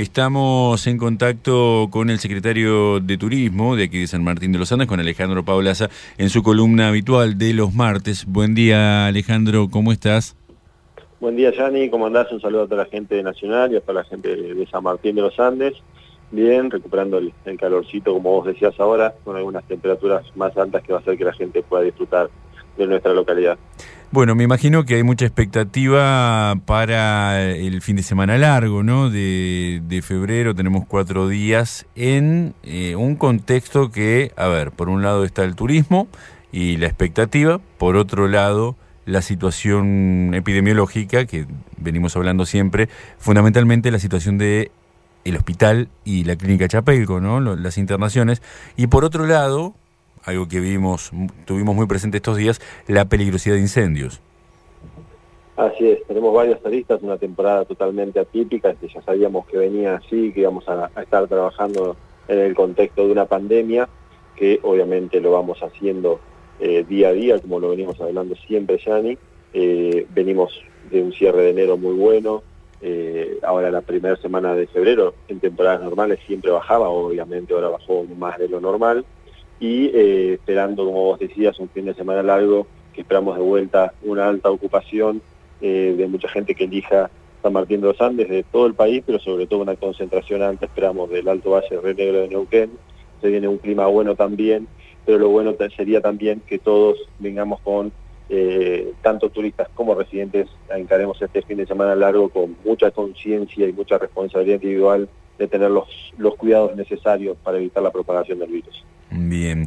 Estamos en contacto con el secretario de Turismo de aquí de San Martín de los Andes, con Alejandro Paolaza, en su columna habitual de los martes. Buen día, Alejandro, ¿cómo estás? Buen día, Yanni, ¿cómo andás? Un saludo a toda la gente de Nacional y a toda la gente de San Martín de los Andes. Bien, recuperando el calorcito, como vos decías ahora, con algunas temperaturas más altas que va a hacer que la gente pueda disfrutar de nuestra localidad. Bueno, me imagino que hay mucha expectativa para el fin de semana largo, ¿no? De febrero, tenemos 4 días en un contexto que, a ver, por un lado está el turismo y la expectativa, por otro lado la situación epidemiológica, que venimos hablando siempre, fundamentalmente la situación de el hospital y la clínica Chapelco, ¿no? Las internaciones, y por otro lado, algo que tuvimos muy presente estos días, la peligrosidad de incendios. Así es, tenemos varias aristas, una temporada totalmente atípica, que ya sabíamos que venía así, que íbamos a estar trabajando en el contexto de una pandemia, que obviamente lo vamos haciendo día a día, como lo venimos hablando siempre, Yanni. Venimos de un cierre de enero muy bueno, ahora la primera semana de febrero, en temporadas normales siempre bajaba, obviamente ahora bajó más de lo normal, y esperando, como vos decías, un fin de semana largo, que esperamos de vuelta una alta ocupación de mucha gente que elija San Martín de los Andes, de todo el país, pero sobre todo una concentración alta, esperamos del Alto Valle Río Negro de Neuquén. Se viene un clima bueno también, pero lo bueno sería también que todos vengamos con, tanto turistas como residentes, encaremos este fin de semana largo con mucha conciencia y mucha responsabilidad individual de tener los cuidados necesarios para evitar la propagación del virus. Bien.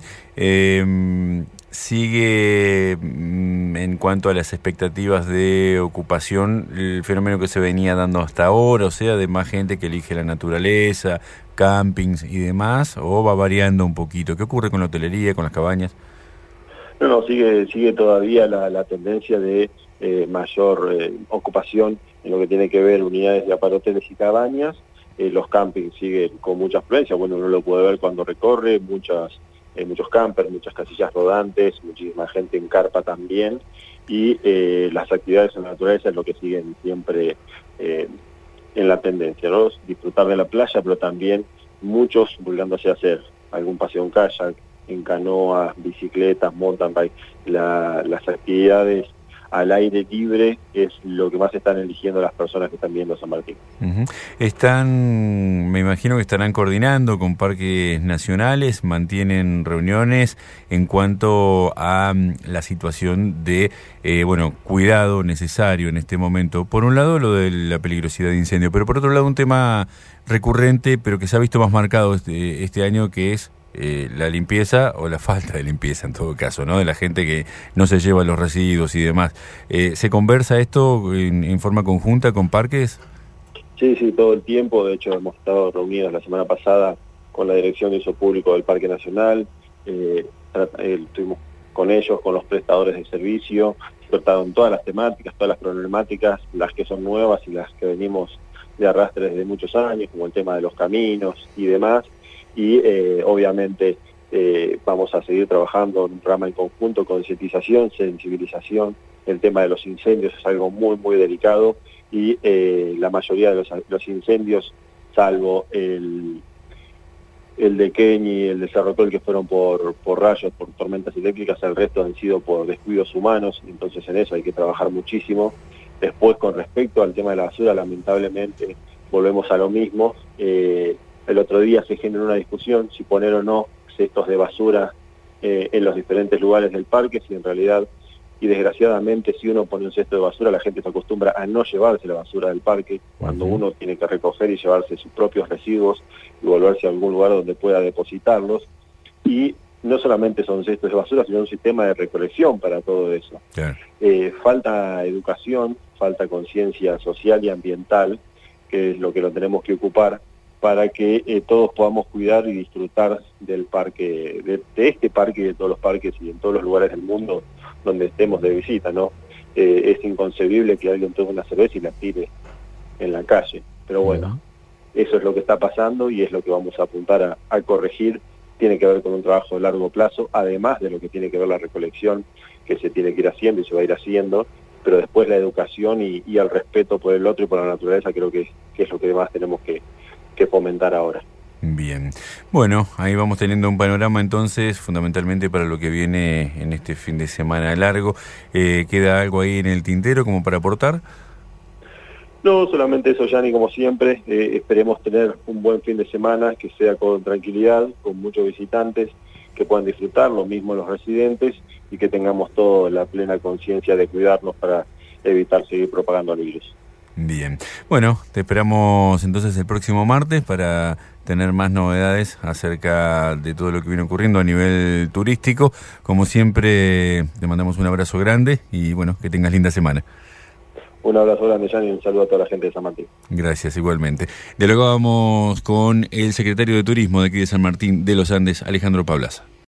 Sigue en cuanto a las expectativas de ocupación el fenómeno que se venía dando hasta ahora, o sea, de más gente que elige la naturaleza, campings y demás, o va variando un poquito. ¿Qué ocurre con la hotelería, con las cabañas? No, sigue todavía la tendencia de mayor ocupación en lo que tiene que ver unidades de aparhoteles y cabañas. Los campings siguen con mucha afluencia, bueno, uno lo puede ver cuando recorre, muchos campers, muchas casillas rodantes, muchísima gente en carpa también, y las actividades en la naturaleza es lo que siguen siempre en la tendencia, ¿no? Disfrutar de la playa, pero también muchos volviéndose a hacer algún paseo en kayak, en canoas, bicicletas, mountain bike. Las actividades al aire libre es lo que más están eligiendo las personas que están viendo San Martín. Uh-huh. Me imagino que estarán coordinando con parques nacionales, mantienen reuniones en cuanto a la situación de cuidado necesario en este momento. Por un lado, lo de la peligrosidad de incendio, pero por otro lado, un tema recurrente, pero que se ha visto más marcado este año, que es la limpieza o la falta de limpieza en todo caso, ¿no? De la gente que no se lleva los residuos y demás. ¿Se conversa esto en forma conjunta con parques? Sí, todo el tiempo. De hecho, hemos estado reunidos la semana pasada con la Dirección de Uso Público del Parque Nacional. Estuvimos con ellos, con los prestadores de servicio, trataron todas las temáticas, todas las problemáticas, las que son nuevas y las que venimos de arrastre desde muchos años, como el tema de los caminos y demás. Y obviamente vamos a seguir trabajando en un programa en conjunto, concientización, sensibilización. El tema de los incendios es algo muy, muy delicado, y la mayoría de los incendios, salvo el de Queñi y el de Cerro Tol, que fueron por rayos, por tormentas eléctricas, el resto han sido por descuidos humanos, entonces en eso hay que trabajar muchísimo. Después, con respecto al tema de la basura, lamentablemente volvemos a lo mismo. El otro día se generó una discusión si poner o no cestos de basura en los diferentes lugares del parque, si en realidad, y desgraciadamente, si uno pone un cesto de basura, la gente se acostumbra a no llevarse la basura del parque, cuando uno tiene que recoger y llevarse sus propios residuos y volverse a algún lugar donde pueda depositarlos. Y no solamente son cestos de basura, sino un sistema de recolección para todo eso. Claro. Falta educación, falta conciencia social y ambiental, que es lo que lo tenemos que ocupar, para que todos podamos cuidar y disfrutar del parque, de este parque y de todos los parques y en todos los lugares del mundo donde estemos de visita, ¿no? Es inconcebible que alguien tome una cerveza y la tire en la calle, pero bueno, eso es lo que está pasando y es lo que vamos a apuntar a corregir. Tiene que ver con un trabajo de largo plazo, además de lo que tiene que ver la recolección, que se tiene que ir haciendo y se va a ir haciendo, pero después la educación y el respeto por el otro y por la naturaleza creo que es lo que más tenemos que que fomentar ahora. Bien, bueno, ahí vamos teniendo un panorama entonces, fundamentalmente para lo que viene en este fin de semana largo. ¿Queda algo ahí en el tintero como para aportar? No, solamente eso, Gianni, como siempre, esperemos tener un buen fin de semana, que sea con tranquilidad, con muchos visitantes, que puedan disfrutar, lo mismo los residentes, y que tengamos toda la plena conciencia de cuidarnos para evitar seguir propagando el virus. Bien, bueno, te esperamos entonces el próximo martes para tener más novedades acerca de todo lo que viene ocurriendo a nivel turístico. Como siempre, te mandamos un abrazo grande y bueno, que tengas linda semana. Un abrazo grande, Gianni, y un saludo a toda la gente de San Martín. Gracias, igualmente. Dialogábamos con el secretario de Turismo de aquí de San Martín de los Andes, Alejandro Pablaza.